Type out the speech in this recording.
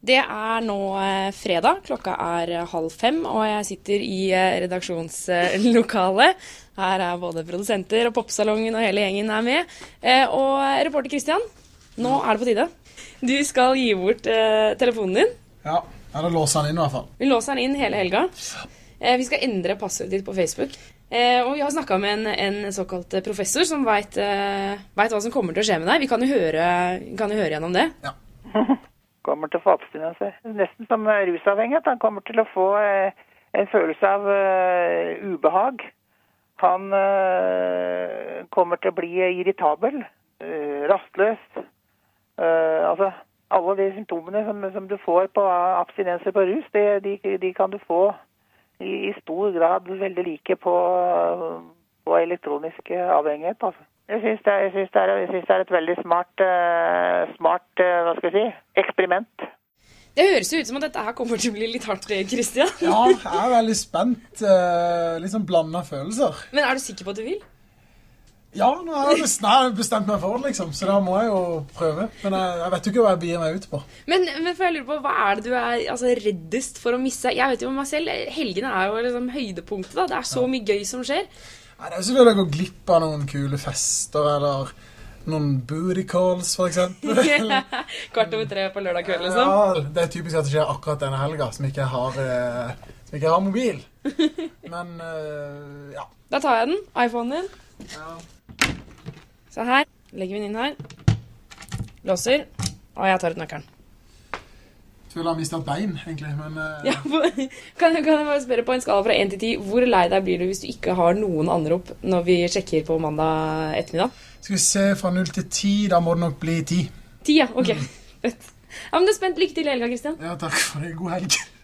Det nå fredag, klokka 4:30, og jeg sitter i redaksjonslokalet. Her både produsenter og popsalongen og hele gjengen med. Og reporter Christian, nå det på tide. Du skal gi bort telefonen din. Ja, eller låser den inn i hvert fall. Vi låser den inn hele helga. Vi skal endre passordet ditt på Facebook. Og vi har snakket med en såkalt professor som vet hva som kommer til å skje med deg. Vi kan jo høre gjennom det. Ja. Kommer til å få abstinenser. Nesten som rusavhengighet. Han kommer til å få en følelse av ubehag. Han kommer til å bli irritabel, rastløs. Altså, alle de symptomene som du får på abstinenser på rus, de kan du få i stor grad veldig like på elektronisk avhengighet, altså. Jeg synes det et veldig smart, hva skal jeg si, eksperiment. Det høres jo ut som at dette her kommer til å bli litt hardt, Christian. Ja, jeg veldig spent. Litt sånn blandet følelser. Men du sikker på at du vil? Ja, nå har jeg bestemt meg for det, liksom. Så da må jeg jo prøve. Men jeg vet jo ikke hva jeg bier meg ut på. Men for jeg lurer på, hva det du altså, reddest for å misse? Jeg vet jo om meg selv, helgene jo liksom høydepunktet da. Det så mye gøy som skjer. Nei, det selvfølgelig å gå glipp av noen kule fester, eller noen booty calls, for eksempel. 2:15 på lørdag kveld, liksom. Ja, det typisk at det skjer akkurat denne helga, som ikke har mobil. Men, ja. Da tar jeg den, iPhonen din. Ja. Så her, legger vi den inn her. Låser, og jeg tar ut nøkkelen. Jeg føler jeg har mistet et bein, egentlig, men... Ja, kan jeg bare spørre på en skala fra 1 til 10, hvor lei deg blir du hvis du ikke har noen anrop når vi sjekker på mandag ettermiddag? Skal vi se, fra 0 til 10, da må det nok bli 10. 10, ja, ok. Ja, men du spent. Lykke til i helga, Christian. Ja, takk for det. God helg.